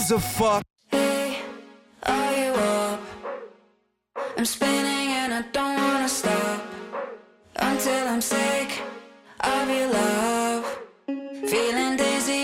gives a fuck? Hey, are you up? I'm spinning and I don't wanna stop until I'm sick of your love. Feeling dizzy